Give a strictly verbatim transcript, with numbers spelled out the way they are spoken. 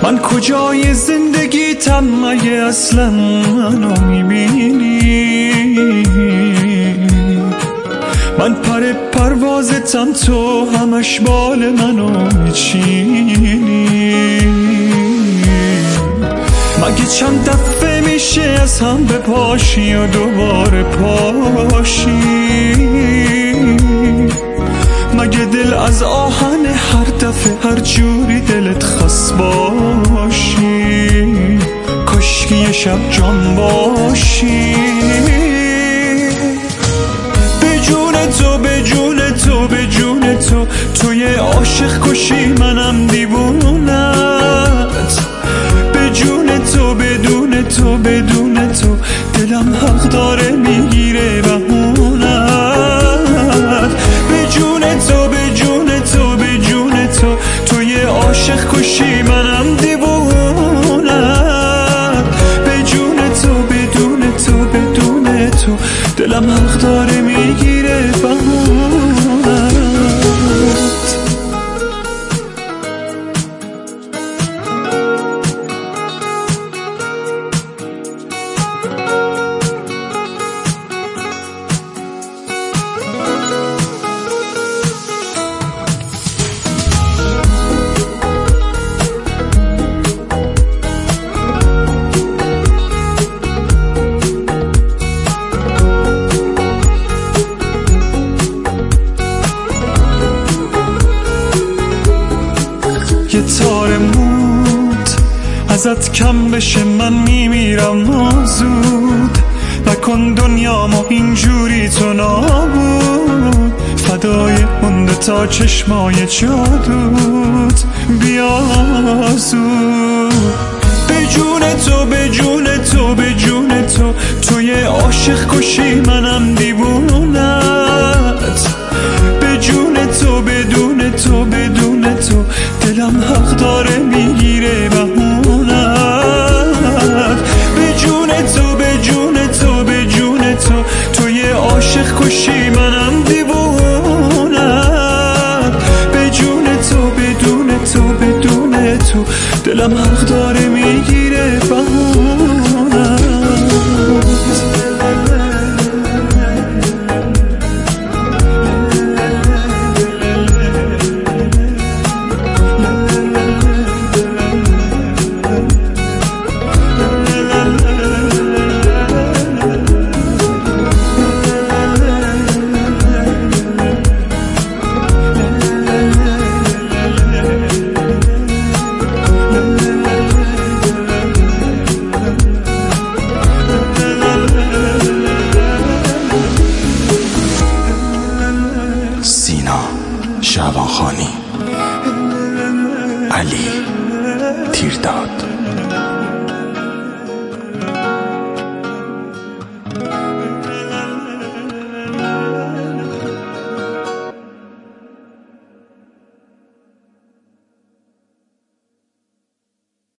من کجای زندگیتم مگه اصلا منو میبینی؟ من پر پروازتم تو همش بال منو میچینی. مگه چند دفعه میشه از هم بپاشی و دوباره پاشی؟ مگه دل از آهن هر دفعه هر جوری دلت خواست باشی؟ کاشکی یه شب جان باشی. به جون تو به جون تو به جون تو تو یه عاشق کشی منم دیوونت. به جون تو بدون تو بدون تو دلم حق داره میگیره بهونت. به جون تو به جون تو به جون تو تو یه عاشق کشی منم دیوونت. به جون تو بدون تو بدون تو دلم حق داره میگیره بهونت. یه تار موت ازت کم بشه من میمیرم زود. نکن دنیامو اینجوری تو نابود. فدای مونده تا چشمای جادوت بیا زود. به جون تو به جون تو به جون تو تو یه عاشق کشی منم دیوونت. به جون تو بدون تو بدون تو دلم حق داره میگیره بهونت. به جون تو به جون تو به جون تو تو یه عاشق کشی منم دیوونت. به جون تو بدون تو بدون تو دلم حق داره